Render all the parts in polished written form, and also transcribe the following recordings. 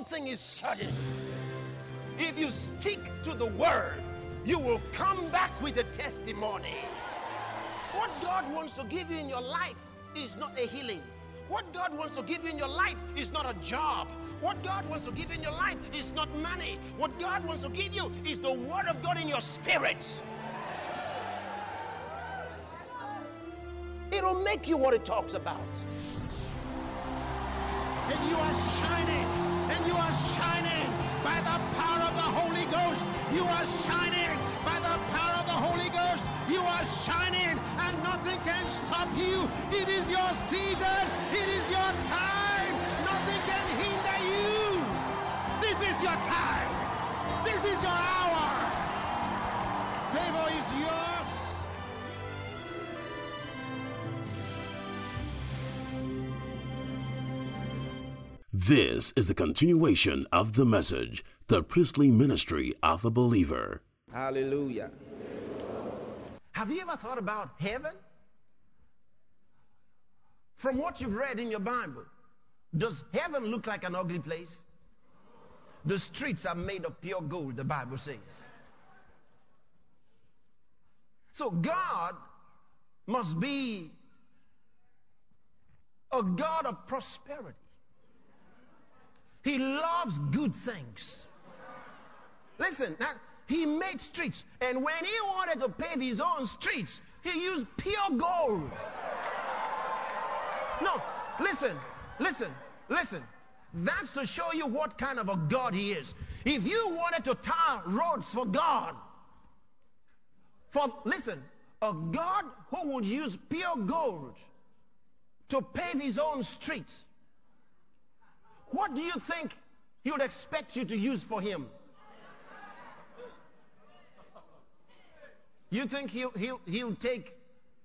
one thing is certain. If you stick to the word, you will come back with a testimony. What God wants to give you in your life is not a healing. What God wants to give you in your life is not a job. What God wants to give you in your life is not money. What God wants to give you is the word of God in your spirit. It'll make you what it talks about. And you are shining. And you are shining by the power of the Holy Ghost. You are shining by the power of the Holy Ghost. You are shining and nothing can stop you. It is your season. It is your time. Nothing can hinder you. This is your time. This is your hour. Favor is yours. This is the continuation of the message, the priestly ministry of a believer. Hallelujah. Have you ever thought about heaven? From what you've read in your Bible, does heaven look like an ugly place? The streets are made of pure gold, the Bible says. So God must be a God of prosperity. He loves good things. Listen, now, he made streets, and when he wanted to pave his own streets, he used pure gold. No, listen. That's to show you what kind of a God he is. If you wanted to tar roads for God, a God who would use pure gold to pave his own streets, what do you think he would expect you to use for him? You think he'll take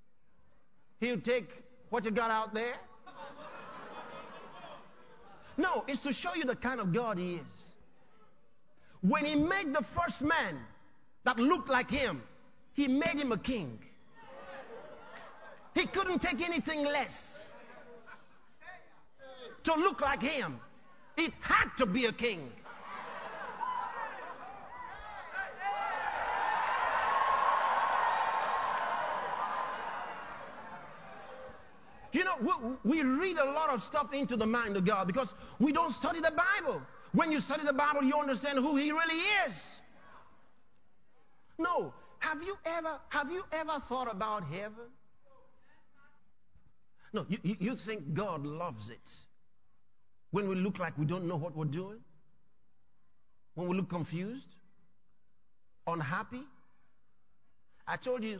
what you got out there? No, it's to show you the kind of God he is. When he made the first man that looked like him, he made him a king. He couldn't take anything less to look like him. It had to be a king. You know, we read a lot of stuff into the mind of God because we don't study the Bible. When you study the Bible, you understand who he really is. No. Have you ever thought about heaven? No, you think God loves it when we look like we don't know what we're doing? When we look confused? Unhappy? I told you,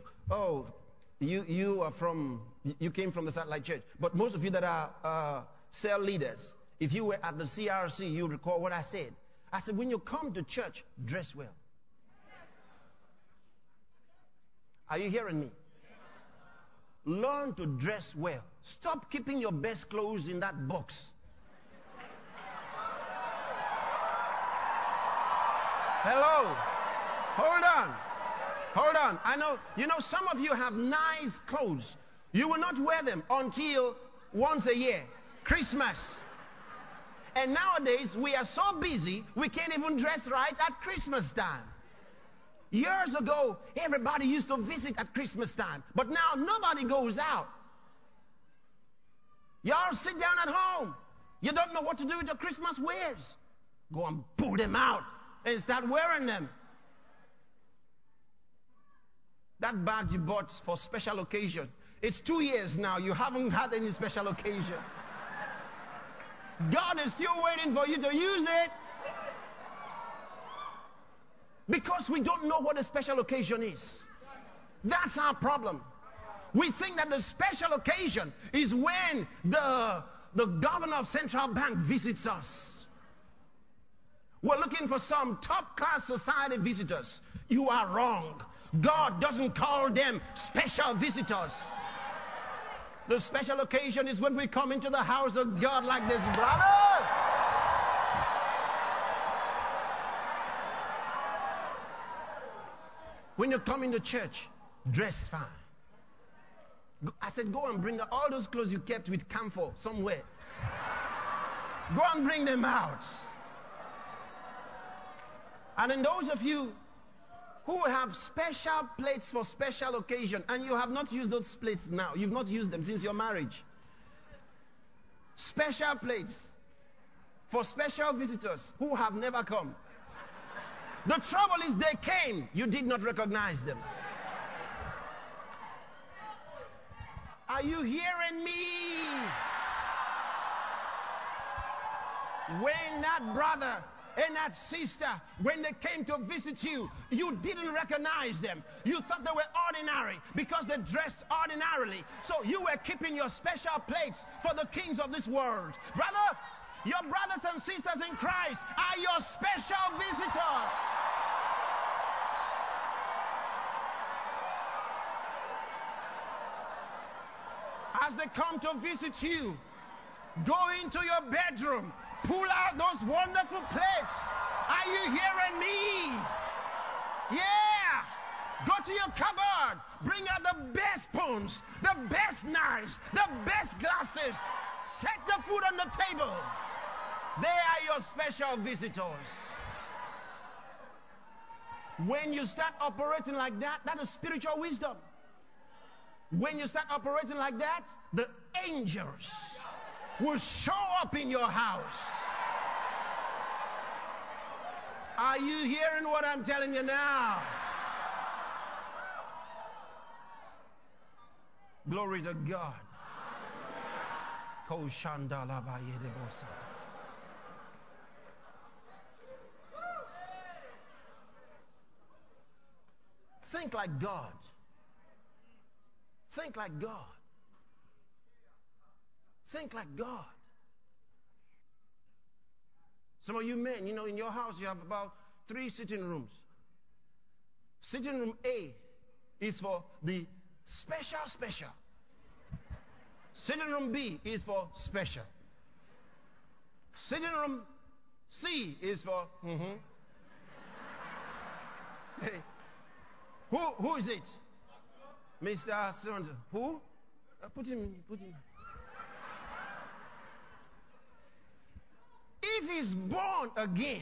you came from the Satellite Church. But most of you that are cell leaders, if you were at the CRC, you recall what I said. I said, when you come to church, dress well. Are you hearing me? Learn to dress well. Stop keeping your best clothes in that box. Hello. Hold on. I know, some of you have nice clothes. You will not wear them until once a year, Christmas. And nowadays, we are so busy, we can't even dress right at Christmas time. Years ago, everybody used to visit at Christmas time. But now, nobody goes out. Y'all sit down at home. You don't know what to do with your Christmas wares. Go and pull them out and start wearing them. That bag you bought for special occasion, it's 2 years now. You haven't had any special occasion. God is still waiting for you to use it. Because we don't know what a special occasion is. That's our problem. We think that the special occasion is when the governor of Central Bank visits us. We're looking for some top-class society visitors. You are wrong. God doesn't call them special visitors. The special occasion is when we come into the house of God like this, brother. When you come into church, dress fine. I said, go and bring all those clothes you kept with camphor somewhere. Go and bring them out. And then those of you who have special plates for special occasion, and you have not used those plates now, you've not used them since your marriage. Special plates for special visitors who have never come. The trouble is they came, you did not recognize them. Are you hearing me? When that brother and that sister, when they came to visit you, you didn't recognize them. You thought they were ordinary because they dressed ordinarily. So you were keeping your special plates for the kings of this world. Brother, your brothers and sisters in Christ are your special visitors. As they come to visit you, go into your bedroom, pull out those wonderful plates. Are you hearing me? Yeah. Go to your cupboard, bring out the best spoons, the best knives, the best glasses. Set the food on the table. They are your special visitors. When you start operating like that, that is spiritual wisdom. When you start operating like that, the angels will show up in your house. Are you hearing what I'm telling you now? Glory to God. Think like God. Think like God. Think like God. Some of you men, you know, in your house you have about 3 sitting rooms. Sitting room A is for the special. Sitting room B is for special. Sitting room C is for Say, who is it? Mr. Sonzo. Who? Put him. If he's born again,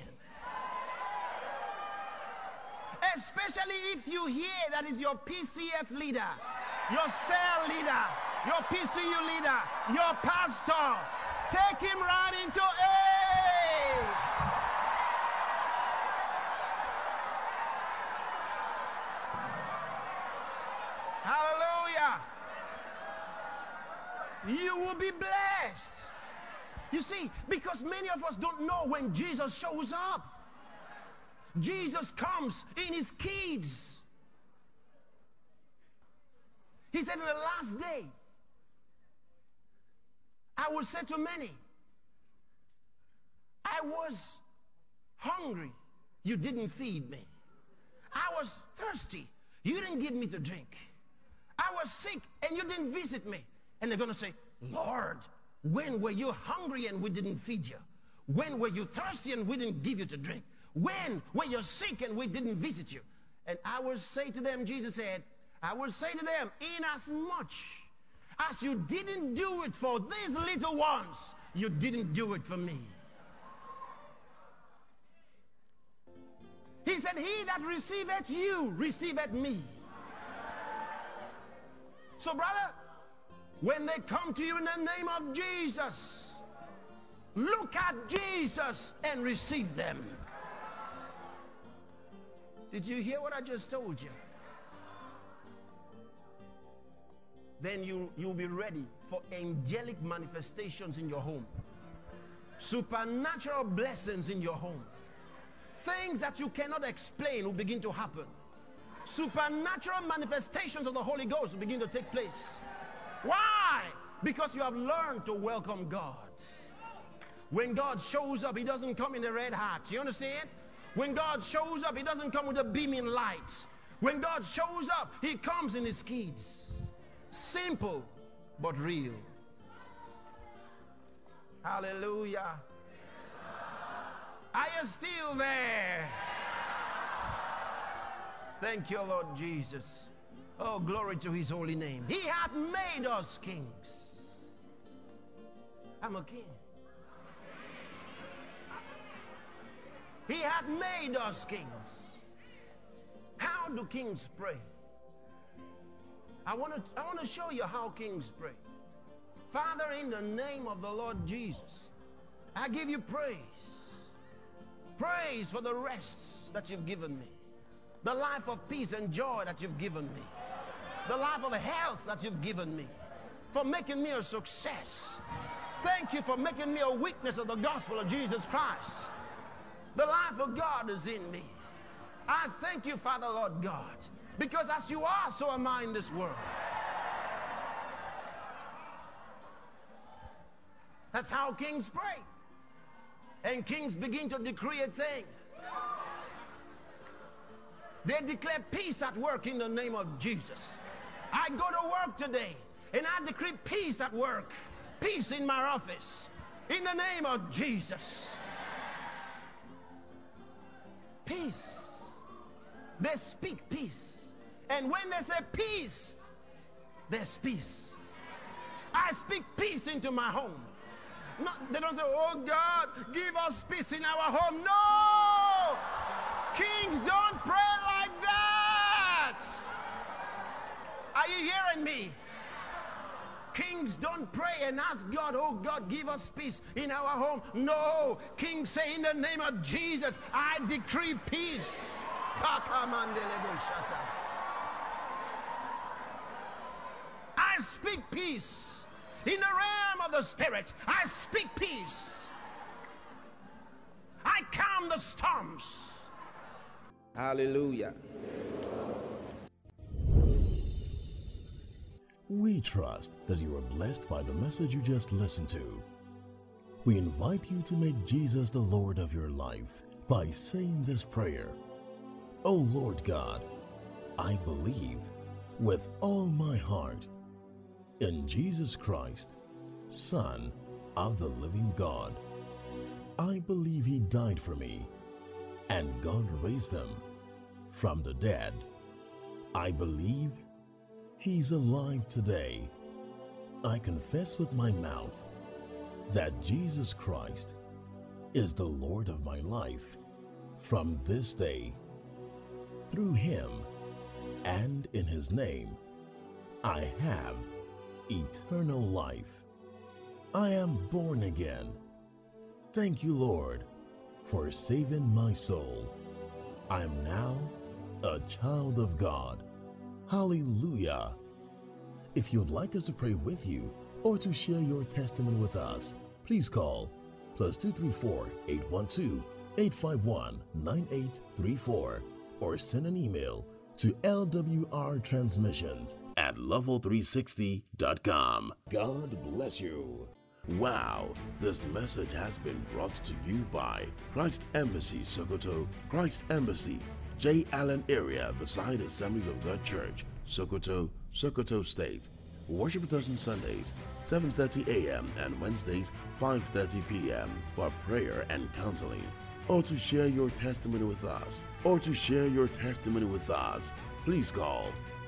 especially if you hear that is your PCF leader, your cell leader, your PCU leader, your pastor, take him right into A. Hallelujah. You will be blessed. You see, because many of us don't know when Jesus shows up. Jesus comes in his kids. He said, in the last day, I will say to many, I was hungry, you didn't feed me. I was thirsty, you didn't give me to drink. I was sick and you didn't visit me. And they're going to say, Lord, when were you hungry and we didn't feed you? When were you thirsty and we didn't give you to drink? When were you sick and we didn't visit you? And I will say to them, Jesus said, I will say to them, inasmuch as you didn't do it for these little ones, you didn't do it for me. He said, he that receiveth you, receiveth me. So, brother, when they come to you in the name of Jesus, look at Jesus and receive them. Did you hear what I just told you? Then you'll be ready for angelic manifestations in your home. Supernatural blessings in your home. Things that you cannot explain will begin to happen. Supernatural manifestations of the Holy Ghost will begin to take place. Why? Because you have learned to welcome God. When God shows up, he doesn't come in a red hat. You understand? When God shows up, he doesn't come with a beaming light. When God shows up, he comes in his kids. Simple, but real. Hallelujah. Are you still there? Thank you, Lord Jesus. Oh, glory to his holy name. He hath made us kings. I'm a king. He had made us kings. How do kings pray? I want to show you how kings pray. Father, in the name of the Lord Jesus, I give you praise. Praise for the rest that you've given me. The life of peace and joy that you've given me. The life of health that you've given me. For making me a success. Thank you for making me a witness of the gospel of Jesus Christ. The life of God is in me. I thank you, Father, Lord God, because as you are, so am I in this world. That's how kings pray. And kings begin to decree a thing. They declare peace at work in the name of Jesus. I go to work today and I decree peace at work. Peace in my office. In the name of Jesus. Peace. They speak peace. And when they say peace, there's peace. I speak peace into my home. No, they don't say, oh God, give us peace in our home. No! Kings don't pray like that. Are you hearing me? Kings don't pray and ask God, oh God, give us peace in our home. No. Kings say, in the name of Jesus, I decree peace. I speak peace. In the realm of the Spirit, I speak peace. I calm the storms. Hallelujah. We trust that you are blessed by the message you just listened to. We invite you to make Jesus the Lord of your life by saying this prayer. O Lord God, I believe with all my heart in Jesus Christ, Son of the living God. I believe He died for me and God raised Him from the dead. I believe He's alive today. I confess with my mouth that Jesus Christ is the Lord of my life from this day. Through Him and in His name, I have eternal life. I am born again. Thank you, Lord, for saving my soul. I am now a child of God. Hallelujah. If you'd like us to pray with you or to share your testimony with us, please call +234 812 851 9834 or send an email to lwrtransmissions@level360.com. God bless you. Wow, this message has been brought to you by Christ Embassy Sokoto, Christ Embassy, J. Allen area beside Assemblies of God Church, Sokoto, Sokoto State. Worship with us on Sundays, 7:30 a.m. and Wednesdays, 5:30 p.m. for prayer and counseling. Or to share your testimony with us, please call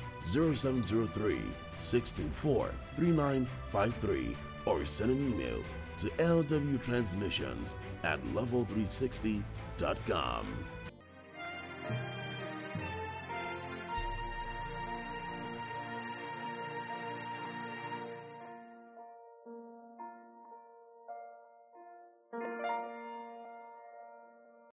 0703-624-3953 or send an email to lwtransmissions@level360.com.